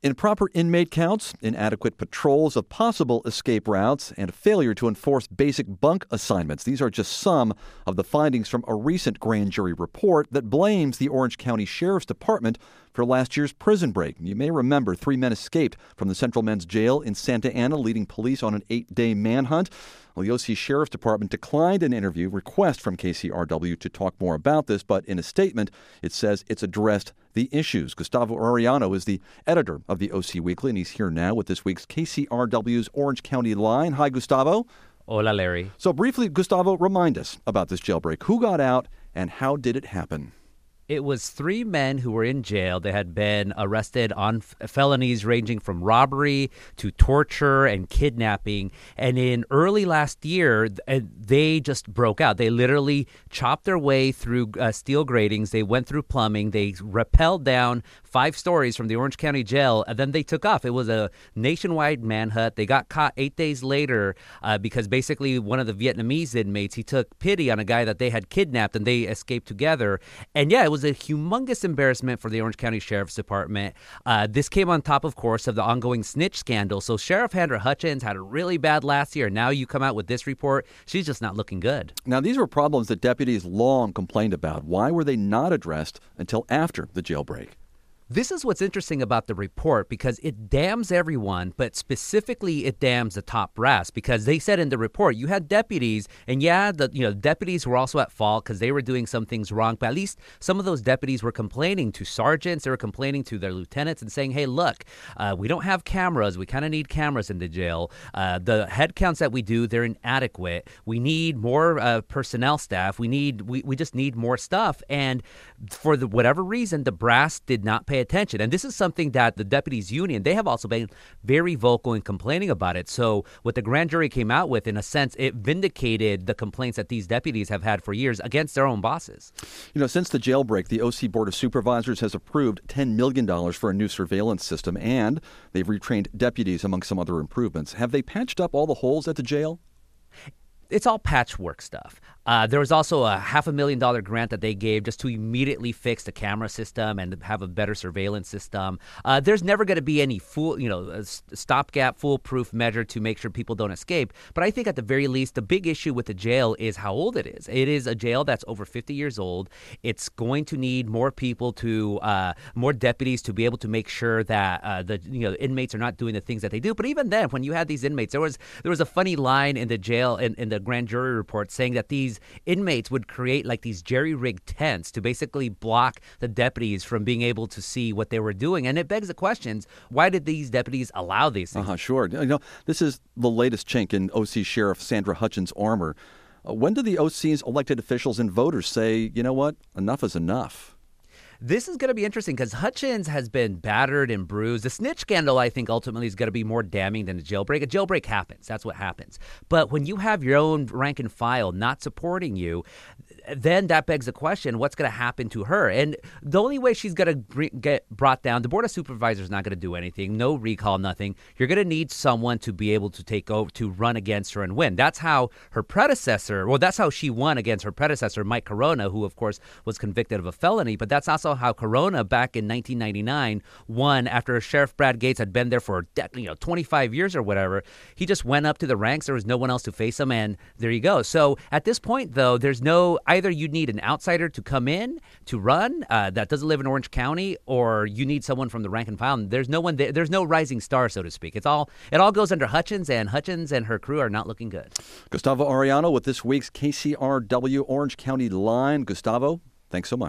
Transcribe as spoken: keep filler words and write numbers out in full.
Improper inmate counts, inadequate patrols of possible escape routes, and a failure to enforce basic bunk assignments. These are just some of the findings from a recent grand jury report that blames the Orange County Sheriff's Department for last year's prison break. You may remember three men escaped from the Central Men's Jail in Santa Ana, leading police on an eight-day manhunt. Well, the O C Sheriff's Department declined an interview request from K C R W to talk more about this, but in a statement, it says it's addressed the issues. Gustavo Arellano is the editor of the O C Weekly, and he's here now with this week's K C R W's Orange County Line. Hi, Gustavo. Hola, Larry. So briefly, Gustavo, remind us about this jailbreak. Who got out and how did it happen? It was three men who were in jail. They had been arrested on f- felonies ranging from robbery to torture and kidnapping. And in early last year, th- they just broke out. They literally chopped their way through uh, steel gratings. They went through plumbing. They rappelled down five stories from the Orange County Jail, and then they took off. It was a nationwide manhunt. They got caught eight days later uh, because basically one of the Vietnamese inmates, he took pity on a guy that they had kidnapped, and they escaped together. And yeah, it was a humongous embarrassment for the Orange County Sheriff's Department. Uh, this came on top, of course, of the ongoing snitch scandal. So Sheriff Handra Hutchins had a really bad last year. Now you come out with this report. She's just not looking good. Now, these were problems that deputies long complained about. Why were they not addressed until after the jailbreak? This is what's interesting about the report, because it damns everyone, but specifically it damns the top brass, because they said in the report you had deputies, and yeah, the you know deputies were also at fault because they were doing some things wrong, but at least some of those deputies were complaining to sergeants, they were complaining to their lieutenants and saying, hey, look, uh, we don't have cameras, we kind of need cameras in the jail. Uh, the head counts that we do, they're inadequate. We need more uh, personnel staff. We need we, we just need more stuff. And for the, whatever reason, the brass did not pay attention. And this is something that the deputies union, they have also been very vocal in complaining about it. So what the grand jury came out with, in a sense, it vindicated the complaints that these deputies have had for years against their own bosses. You know, since the jailbreak, the O C Board of Supervisors has approved ten million dollars for a new surveillance system, and they've retrained deputies, among some other improvements. Have they patched up all the holes at the jail? It's all patchwork stuff. Uh, there was also a half a million dollar grant that they gave just to immediately fix the camera system and have a better surveillance system. Uh, there's never going to be any fool, you know, a stopgap, foolproof measure to make sure people don't escape. But I think at the very least, the big issue with the jail is how old it is. It is a jail that's over fifty years old. It's going to need more people to, uh, more deputies to be able to make sure that uh, the you know inmates are not doing the things that they do. But even then, when you had these inmates, there was there was a funny line in the jail in, in the grand jury report saying that these inmates would create like these jerry-rigged tents to basically block the deputies from being able to see what they were doing. And it begs the questions, why did these deputies allow these things? Uh-huh, sure. You know, this is the latest chink in O C Sheriff Sandra Hutchins' armor. Uh, when do the O C's elected officials and voters say, you know what, enough is enough? This is going to be interesting because Hutchins has been battered and bruised. The snitch scandal, I think, ultimately is going to be more damning than a jailbreak. A jailbreak happens. That's what happens. But when you have your own rank and file not supporting you, then that begs the question, what's going to happen to her? And the only way she's going to get brought down, the Board of Supervisors is not going to do anything, no recall, nothing. You're going to need someone to be able to take over, to run against her and win. That's how her predecessor, well, that's how she won against her predecessor, Mike Corona, who, of course, was convicted of a felony. But that's also how Corona, back in nineteen ninety-nine, won after Sheriff Brad Gates had been there for you know twenty-five years or whatever. He just went up to the ranks. There was no one else to face him, and there you go. So at this point, though, there's no, either you need an outsider to come in to run uh, that doesn't live in Orange County, or you need someone from the rank and file. There's no one there. There's no rising star, so to speak. It's all it all goes under Hutchins, and Hutchins and her crew are not looking good. Gustavo Arellano with this week's K C R W Orange County Line. Gustavo, thanks so much.